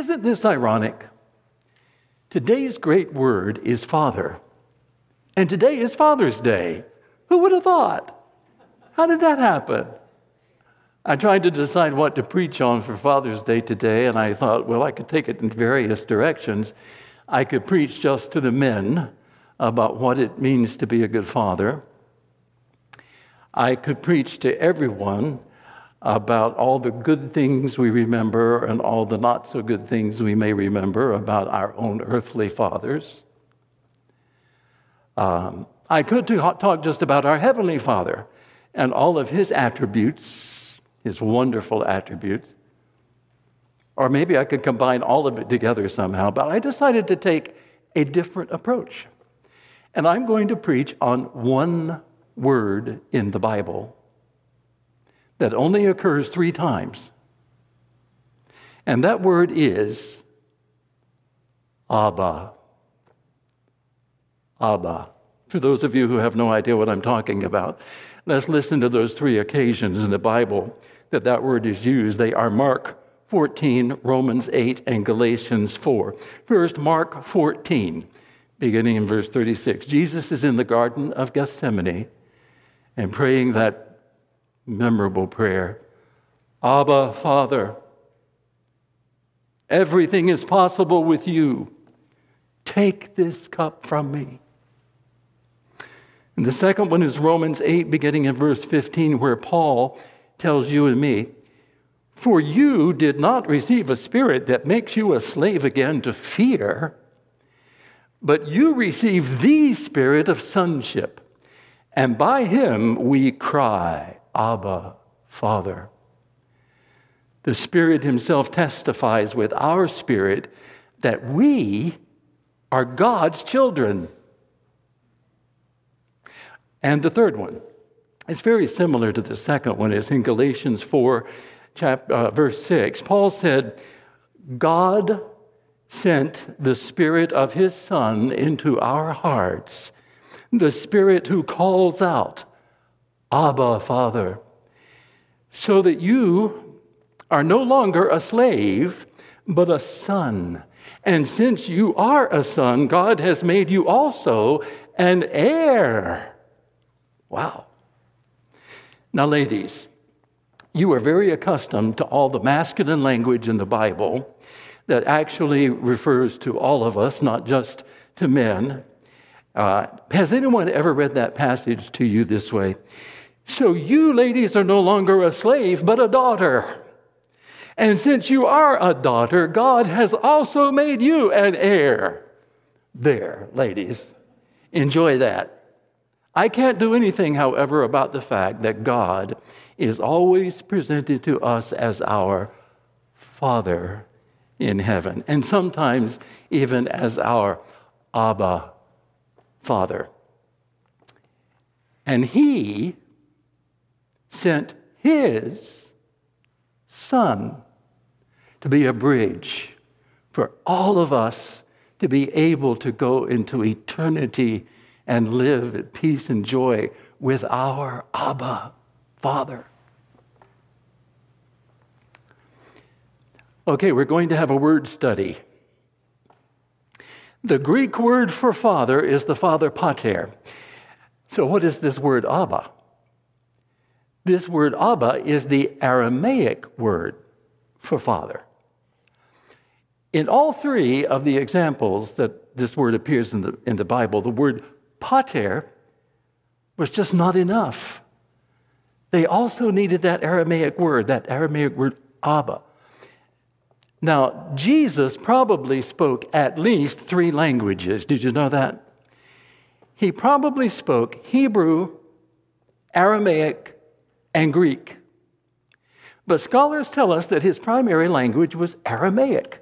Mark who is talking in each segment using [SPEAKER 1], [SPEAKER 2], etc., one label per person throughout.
[SPEAKER 1] Isn't this ironic? Today's great word is Father. And today is Father's Day. Who would have thought? How did that happen? I tried to decide what to preach on for Father's Day today, and I thought, well, I could take it in various directions. I could preach just to the men about what it means to be a good father. I could preach to everyone about all the good things we remember and all the not so good things we may remember about our own earthly fathers. I could talk just about our Heavenly Father and all of His attributes, His wonderful attributes. Or maybe I could combine all of it together somehow, but I decided to take a different approach. And I'm going to preach on one word in the Bible that only occurs 3 times. And that word is Abba. Abba. For those of you who have no idea what I'm talking about, let's listen to those 3 occasions in the Bible that word is used. They are Mark 14, Romans 8, and Galatians 4. First, Mark 14, beginning in verse 36. Jesus is in the Garden of Gethsemane and praying that memorable prayer, Abba, Father, everything is possible with you. Take this cup from me. And the second one is Romans 8, beginning in verse 15, where Paul tells you and me, for you did not receive a spirit that makes you a slave again to fear, but you received the spirit of sonship, and by him we cry, Abba, Father. The Spirit himself testifies with our spirit that we are God's children. And the third one is very similar to the second one. It's in Galatians 4, verse 6. Paul said, God sent the Spirit of his Son into our hearts, the Spirit who calls out, Abba, Father, so that you are no longer a slave, but a son. And since you are a son, God has made you also an heir. Wow. Now, ladies, you are very accustomed to all the masculine language in the Bible that actually refers to all of us, not just to men. Has anyone ever read that passage to you this way? So you, ladies, are no longer a slave, but a daughter. And since you are a daughter, God has also made you an heir. There, ladies, enjoy that. I can't do anything, however, about the fact that God is always presented to us as our Father in heaven, and sometimes even as our Abba Father. And He sent His Son to be a bridge for all of us to be able to go into eternity and live at peace and joy with our Abba Father. Okay, we're going to have a word study. The Greek word for father is the father pater. So what is this word Abba? This word Abba is the Aramaic word for father. In all 3 of the examples that this word appears in the Bible, the word pater was just not enough. They also needed that Aramaic word Abba. Now, Jesus probably spoke at least 3 languages. Did you know that? He probably spoke Hebrew, Aramaic, and Greek. But scholars tell us that his primary language was Aramaic.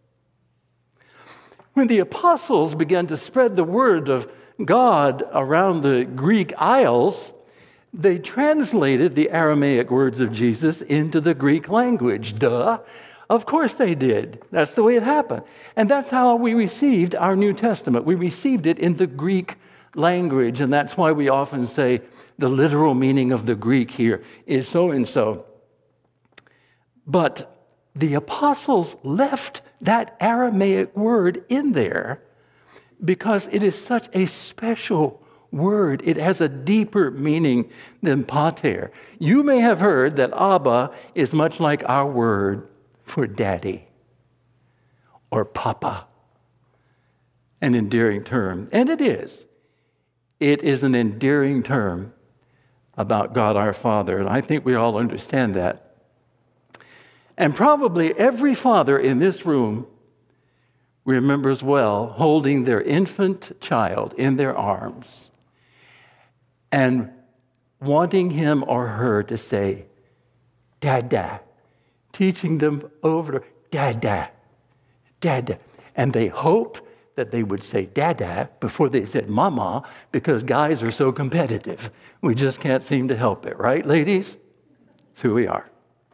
[SPEAKER 1] When the apostles began to spread the word of God around the Greek Isles, they translated the Aramaic words of Jesus into the Greek language. Duh. Of course they did. That's the way it happened. And that's how we received our New Testament. We received it in the Greek language, and that's why we often say the literal meaning of the Greek here is so and so. But the apostles left that Aramaic word in there because it is such a special word. It has a deeper meaning than pater. You may have heard that Abba is much like our word for daddy or papa, an endearing term. And it is. It is an endearing term about God our Father, and I think we all understand that. And probably every father in this room remembers well holding their infant child in their arms and wanting him or her to say, Dada, teaching them over, Dada, Dada. And they hoped that they would say Dada before they said Mama, because guys are so competitive. We just can't seem to help it, right, ladies? That's who we are.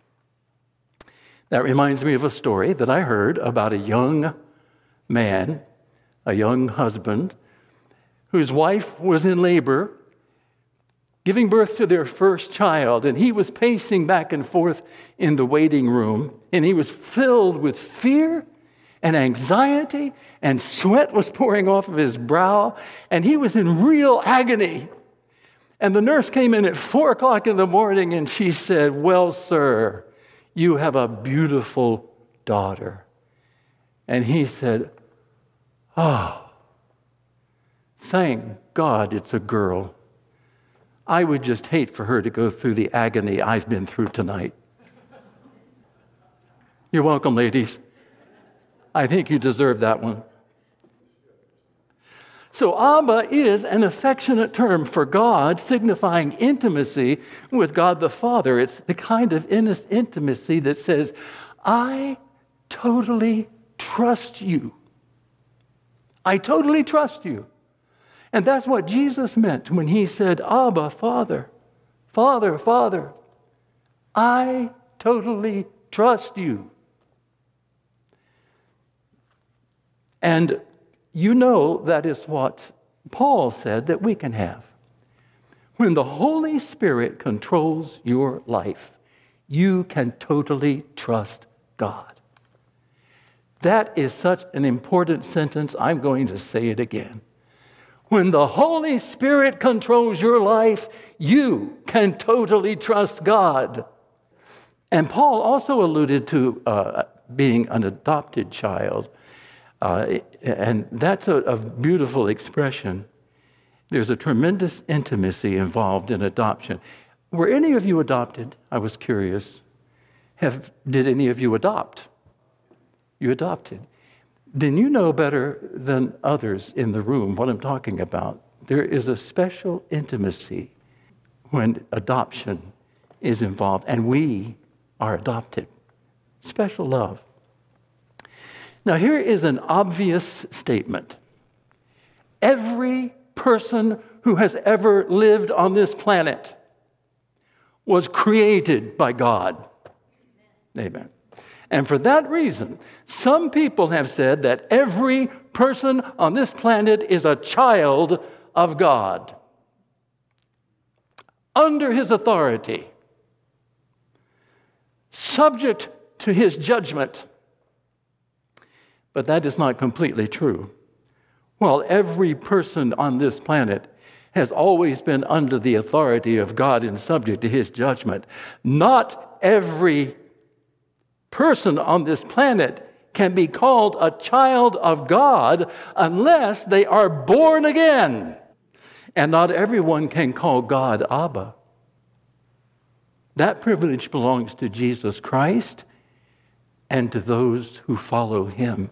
[SPEAKER 1] That reminds me of a story that I heard about a young man, a young husband, whose wife was in labor, giving birth to their first child, and he was pacing back and forth in the waiting room, and he was filled with fear and anxiety, and sweat was pouring off of his brow, and he was in real agony. And the nurse came in at 4 o'clock in the morning, and she said, well, sir, you have a beautiful daughter. And he said, oh, thank God it's a girl. I would just hate for her to go through the agony I've been through tonight. You're welcome, ladies. I think you deserve that one. So Abba is an affectionate term for God, signifying intimacy with God the Father. It's the kind of intimacy that says, I totally trust you. I totally trust you. And that's what Jesus meant when he said, Abba, Father, Father, Father, I totally trust you. And you know that is what Paul said that we can have. When the Holy Spirit controls your life, you can totally trust God. That is such an important sentence, I'm going to say it again. When the Holy Spirit controls your life, you can totally trust God. And Paul also alluded to being an adopted child. And that's a beautiful expression. There's a tremendous intimacy involved in adoption. Were any of you adopted? I was curious. Did any of you adopt? You adopted. Then you know better than others in the room what I'm talking about. There is a special intimacy when adoption is involved, and we are adopted. Special love. Now, here is an obvious statement. Every person who has ever lived on this planet was created by God. Amen. And for that reason, some people have said that every person on this planet is a child of God, under his authority, subject to his judgment. But that is not completely true. While every person on this planet has always been under the authority of God and subject to his judgment, not every person on this planet can be called a child of God unless they are born again. And not everyone can call God Abba. That privilege belongs to Jesus Christ and to those who follow him.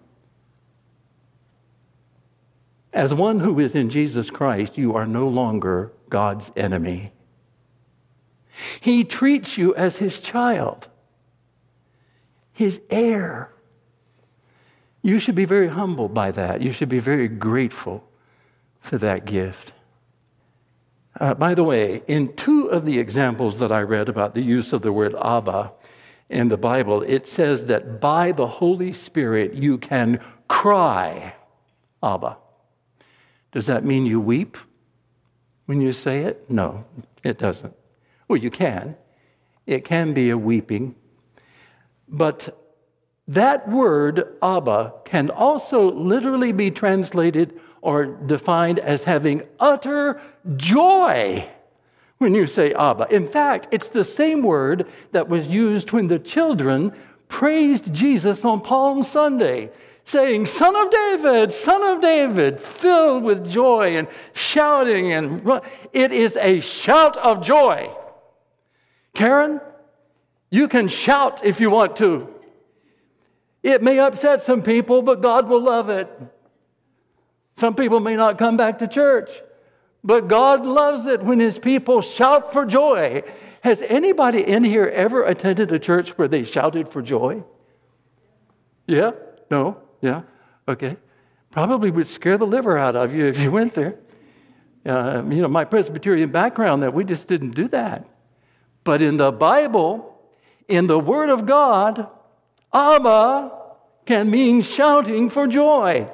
[SPEAKER 1] As one who is in Jesus Christ, you are no longer God's enemy. He treats you as his child, his heir. You should be very humbled by that. You should be very grateful for that gift. By the way, in 2 of the examples that I read about the use of the word Abba in the Bible, it says that by the Holy Spirit you can cry, Abba. Does that mean you weep when you say it? No, it doesn't. Well, you can. It can be a weeping. But that word, Abba, can also literally be translated or defined as having utter joy when you say Abba. In fact, it's the same word that was used when the children praised Jesus on Palm Sunday, saying, Son of David, filled with joy and shouting. And it is a shout of joy. Karen, you can shout if you want to. It may upset some people, but God will love it. Some people may not come back to church, but God loves it when His people shout for joy. Has anybody in here ever attended a church where they shouted for joy? Yeah? No? Yeah? Okay. Probably would scare the liver out of you if you went there. My Presbyterian background, that we just didn't do that. But in the Bible, in the Word of God, Abba can mean shouting for joy.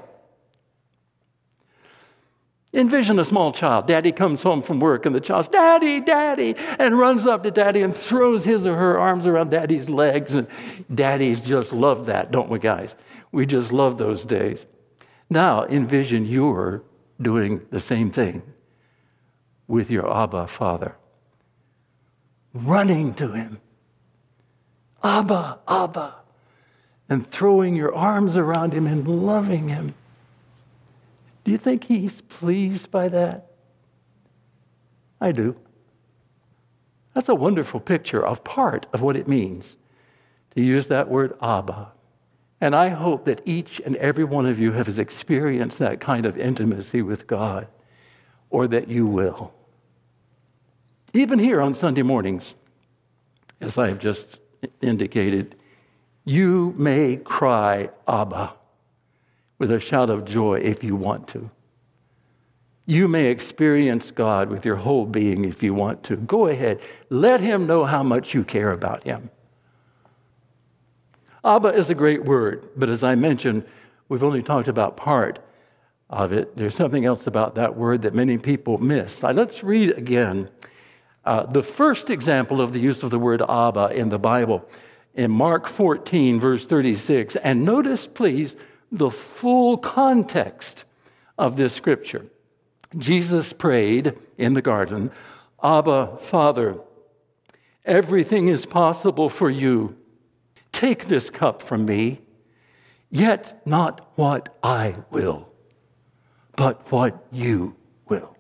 [SPEAKER 1] Envision a small child. Daddy comes home from work and the child's, Daddy, Daddy, and runs up to Daddy and throws his or her arms around Daddy's legs. And daddies just love that, don't we, guys? We just love those days. Now envision you're doing the same thing with your Abba Father. Running to Him. Abba, Abba. And throwing your arms around Him and loving Him. Do you think He's pleased by that? I do. That's a wonderful picture of part of what it means to use that word Abba. And I hope that each and every one of you has experienced that kind of intimacy with God, or that you will. Even here on Sunday mornings, as I have just indicated, you may cry Abba with a shout of joy if you want to. You may experience God with your whole being if you want to. Go ahead. Let Him know how much you care about Him. Abba is a great word, but as I mentioned, we've only talked about part of it. There's something else about that word that many people miss. Let's read again the first example of the use of the word Abba in the Bible in Mark 14, verse 36. And notice, please, the full context of this scripture. Jesus prayed in the garden, Abba, Father, everything is possible for you. Take this cup from me, yet not what I will, but what you will.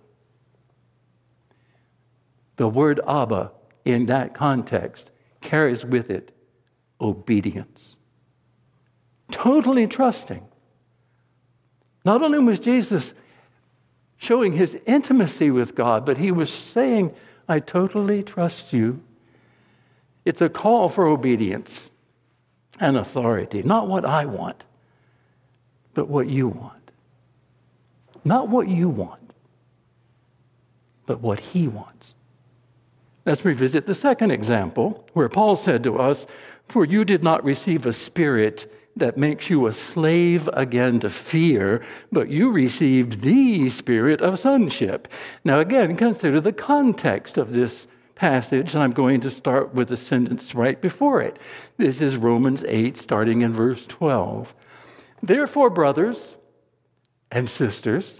[SPEAKER 1] The word Abba in that context carries with it obedience. Totally trusting. Not only was Jesus showing His intimacy with God, but He was saying, I totally trust you. It's a call for obedience and authority. Not what I want, but what you want. Not what you want, but what He wants. Let's revisit the second example, where Paul said to us, for you did not receive a spirit that makes you a slave again to fear, but you received the spirit of sonship. Now again, consider the context of this passage, and I'm going to start with the sentence right before it. This is Romans 8, starting in verse 12. Therefore, brothers and sisters,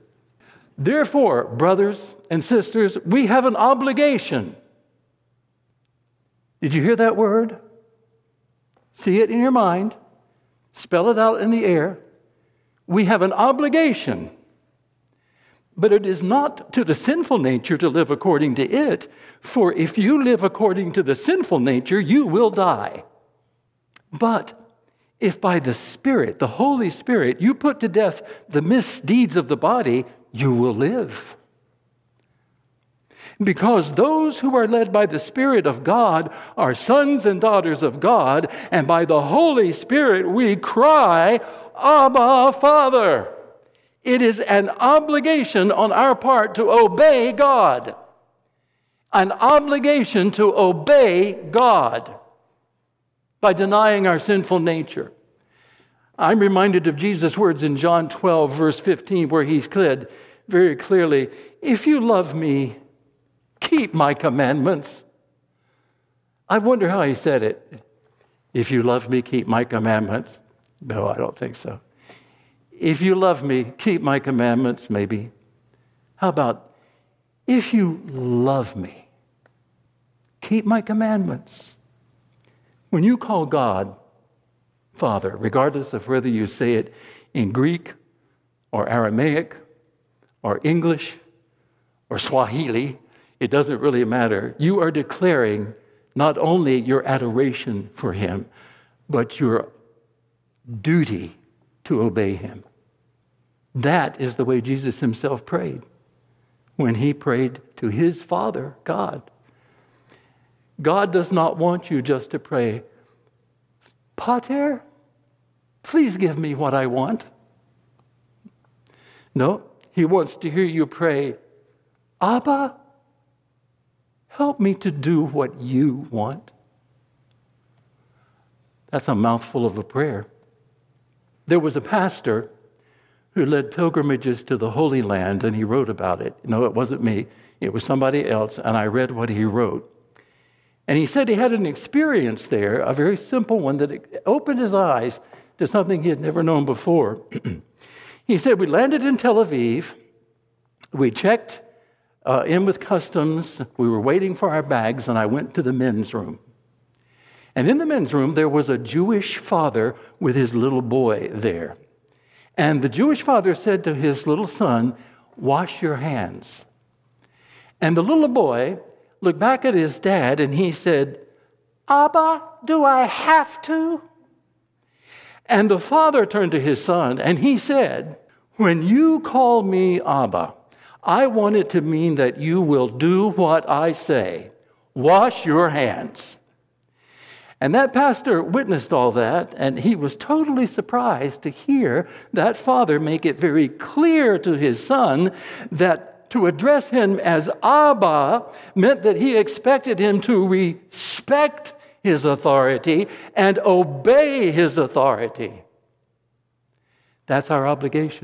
[SPEAKER 1] we have an obligation. Did you hear that word? See it in your mind. Spell it out in the air. We have an obligation. But it is not to the sinful nature to live according to it, for if you live according to the sinful nature, you will die. But if by the Spirit, the Holy Spirit, you put to death the misdeeds of the body, you will live. Because those who are led by the Spirit of God are sons and daughters of God, and by the Holy Spirit we cry, Abba, Father. It is an obligation on our part to obey God. An obligation to obey God by denying our sinful nature. I'm reminded of Jesus' words in John 12, verse 15, where He said very clearly, if you love me, keep my commandments. I wonder how He said it. If you love me, keep my commandments. No, I don't think so. If you love me, keep my commandments, maybe. How about, if you love me, keep my commandments. When you call God Father, regardless of whether you say it in Greek or Aramaic or English or Swahili, it doesn't really matter. You are declaring not only your adoration for him, but your duty to obey him. That is the way Jesus himself prayed when he prayed to his Father, God. God does not want you just to pray, Pater, please give me what I want. No, he wants to hear you pray, Abba, help me to do what you want. That's a mouthful of a prayer. There was a pastor who led pilgrimages to the Holy Land, and he wrote about it. No, it wasn't me. It was somebody else, and I read what he wrote. And he said he had an experience there, a very simple one, that opened his eyes to something he had never known before. He said, we landed in Tel Aviv. We checked in with customs. We were waiting for our bags, and I went to the men's room. And in the men's room, there was a Jewish father with his little boy there. And the Jewish father said to his little son, wash your hands. And the little boy looked back at his dad, and he said, Abba, do I have to? And the father turned to his son, and he said, when you call me Abba, I want it to mean that you will do what I say. Wash your hands. And that pastor witnessed all that, and he was totally surprised to hear that father make it very clear to his son that to address him as Abba meant that he expected him to respect his authority and obey his authority. That's our obligation.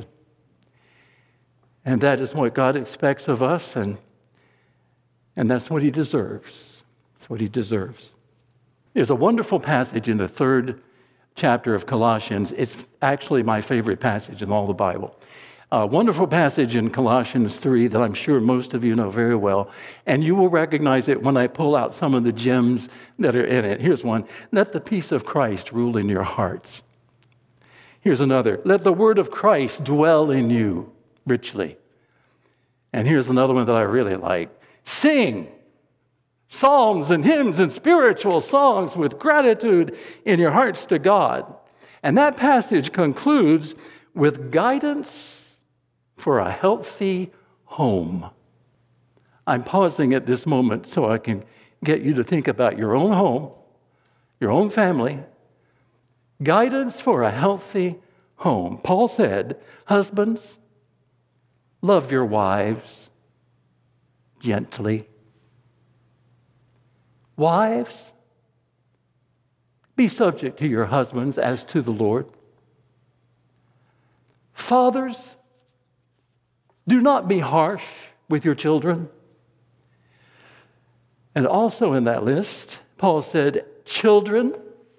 [SPEAKER 1] And that is what God expects of us, and that's what he deserves. That's what he deserves. There's a wonderful passage in the 3rd chapter of Colossians. It's actually my favorite passage in all the Bible. A wonderful passage in Colossians 3 that I'm sure most of you know very well. And you will recognize it when I pull out some of the gems that are in it. Here's one. Let the peace of Christ rule in your hearts. Here's another. Let the word of Christ dwell in you richly. And here's another one that I really like. Sing psalms and hymns and spiritual songs with gratitude in your hearts to God. And that passage concludes with guidance for a healthy home. I'm pausing at this moment so I can get you to think about your own home, your own family. Guidance for a healthy home. Paul said, husbands, love your wives gently. Wives, be subject to your husbands as to the Lord. Fathers, do not be harsh with your children. And also in that list, Paul said, children,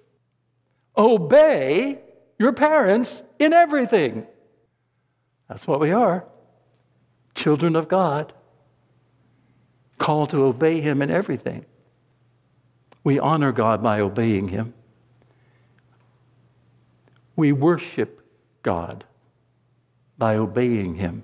[SPEAKER 1] obey your parents in everything. That's what we are. Children of God, called to obey him in everything. We honor God by obeying him. We worship God by obeying him.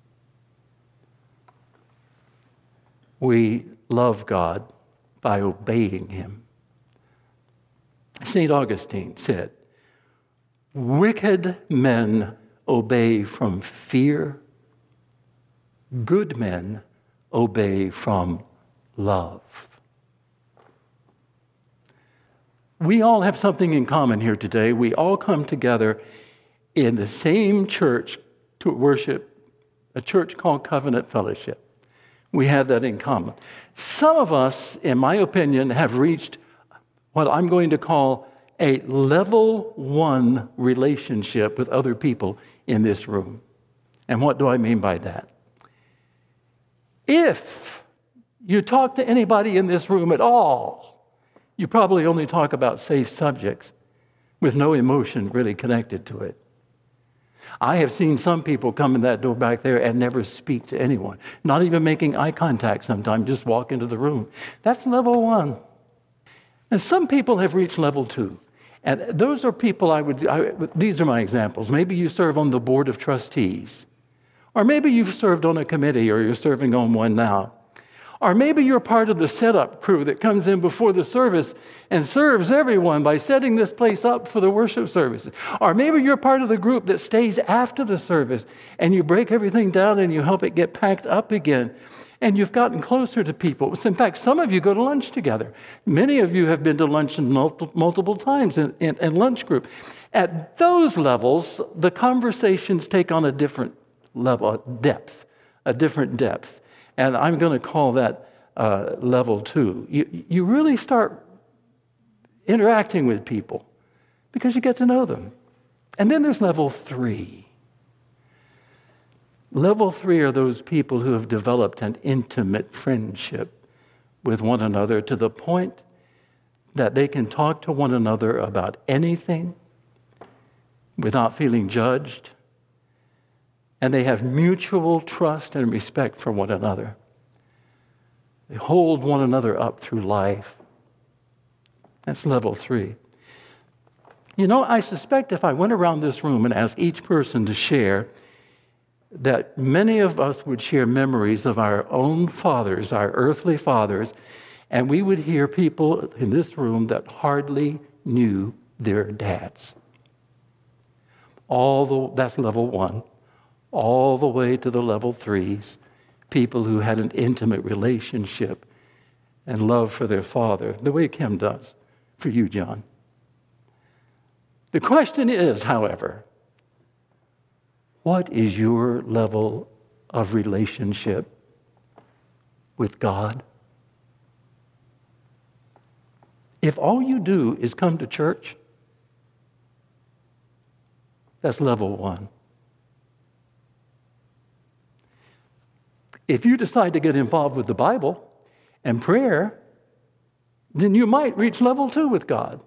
[SPEAKER 1] We love God by obeying him. St. Augustine said, wicked men obey from fear. Good men obey from love. We all have something in common here today. We all come together in the same church to worship, a church called Covenant Fellowship. We have that in common. Some of us, in my opinion, have reached what I'm going to call a level 1 relationship with other people in this room. And what do I mean by that? If you talk to anybody in this room at all, You probably only talk about safe subjects with no emotion really connected to it. I have seen some people come in that door back there and never speak to anyone, not even making eye contact sometimes, just walk into the room. That's level 1. And some people have reached level 2. And those are people these are my examples. Maybe you serve on the board of trustees. Or maybe you've served on a committee, or you're serving on one now. Or maybe you're part of the setup crew that comes in before the service and serves everyone by setting this place up for the worship services. Or maybe you're part of the group that stays after the service and you break everything down and you help it get packed up again. And you've gotten closer to people. In fact, some of you go to lunch together. Many of you have been to lunch multiple times in lunch group. At those levels, the conversations take on a different level, a different depth. And I'm going to call that level 2. You really start interacting with people because you get to know them. And then there's level 3. Level 3 are those people who have developed an intimate friendship with one another to the point that they can talk to one another about anything without feeling judged. And they have mutual trust and respect for one another. They hold one another up through life. That's level 3. You know, I suspect if I went around this room and asked each person to share, that many of us would share memories of our own fathers, our earthly fathers, and we would hear people in this room that hardly knew their dads. That's level 1. All the way to the level 3s, people who had an intimate relationship and love for their father, the way Kim does for you, John. The question is, however, what is your level of relationship with God? If all you do is come to church, that's level 1. If you decide to get involved with the Bible and prayer, then you might reach level 2 with God.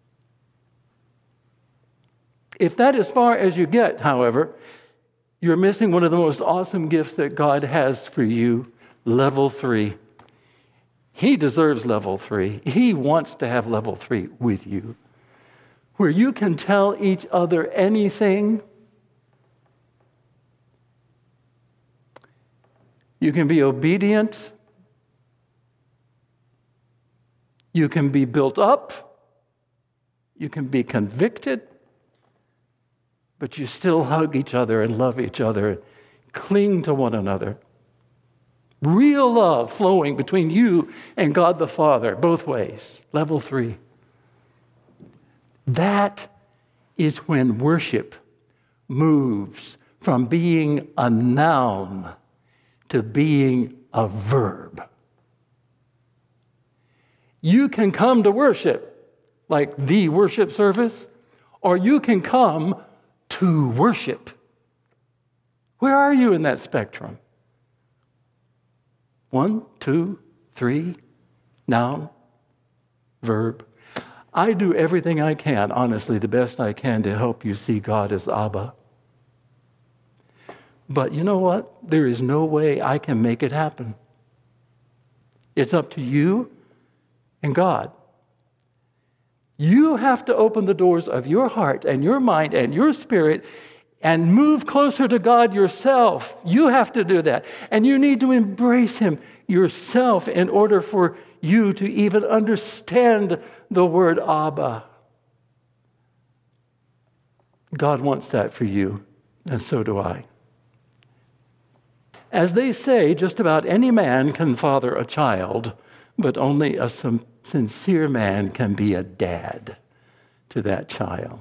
[SPEAKER 1] If that is far as you get, however, you're missing one of the most awesome gifts that God has for you, level 3. He deserves level 3. He wants to have level 3 with you, where you can tell each other anything. You can be obedient. You can be built up. You can be convicted. But you still hug each other and love each other, cling to one another. Real love flowing between you and God the Father, both ways. Level 3. That is when worship moves from being a noun to being a verb. You can come to worship, like the worship service, or you can come to worship. Where are you in that spectrum? 1, 2, 3, noun, verb. I do everything I can, honestly, the best I can to help you see God as Abba. But you know what? There is no way I can make it happen. It's up to you and God. You have to open the doors of your heart and your mind and your spirit and move closer to God yourself. You have to do that. And you need to embrace Him yourself in order for you to even understand the word Abba. God wants that for you, and so do I. As they say, just about any man can father a child, but only a sincere man can be a dad to that child.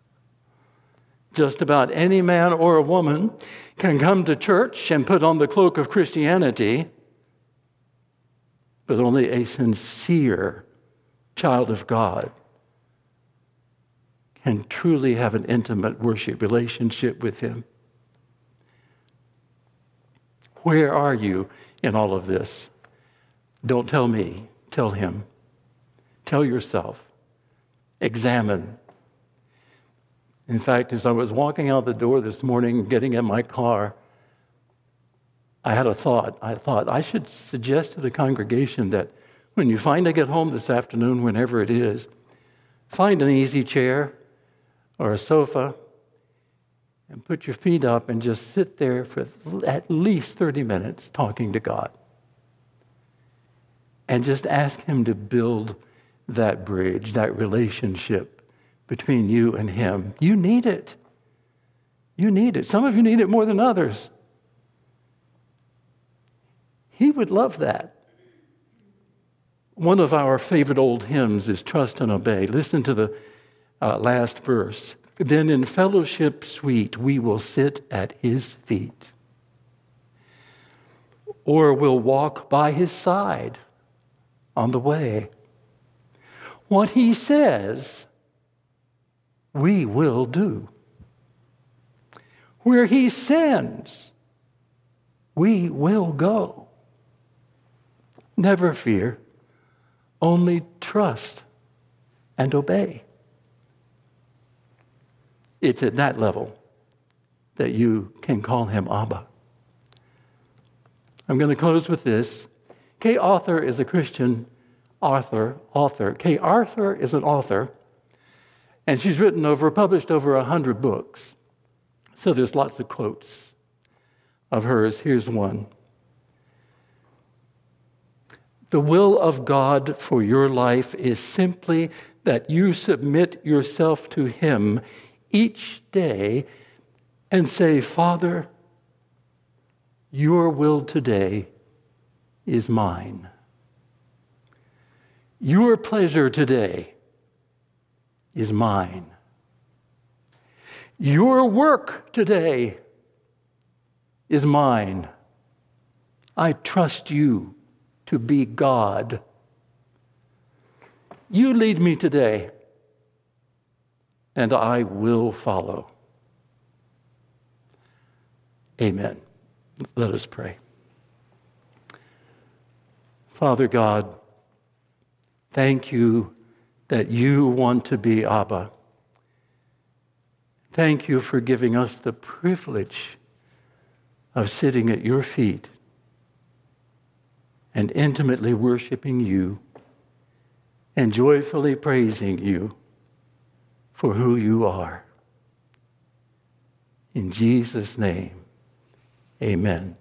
[SPEAKER 1] Just about any man or a woman can come to church and put on the cloak of Christianity, but only a sincere child of God can truly have an intimate worship relationship with Him. Where are you in all of this? Don't tell me, tell Him. Tell yourself. Examine. In fact, as I was walking out the door this morning, getting in my car, I had a thought. I thought I should suggest to the congregation that when you finally get home this afternoon, whenever it is, find an easy chair or a sofa and put your feet up and just sit there for at least 30 minutes talking to God. And just ask Him to build that bridge, that relationship between you and Him. You need it. You need it. Some of you need it more than others. He would love that. One of our favorite old hymns is Trust and Obey. Listen to the last verse. Then in fellowship sweet we will sit at His feet, or we'll walk by His side on the way. What He says, we will do. Where He sends, we will go. Never fear, only trust and obey. It's at that level that you can call Him Abba. I'm going to close with this. Kay Arthur is a Christian author. Kay Arthur is an author, and she's published over 100 books. So there's lots of quotes of hers. Here's one. The will of God for your life is simply that you submit yourself to Him each day and say, Father, your will today is mine. Your pleasure today is mine. Your work today is mine. I trust you to be God. You lead me today, and I will follow. Amen. Let us pray. Father God, thank you that you want to be Abba. Thank you for giving us the privilege of sitting at your feet and intimately worshiping you and joyfully praising you for who you are. In Jesus' name, amen.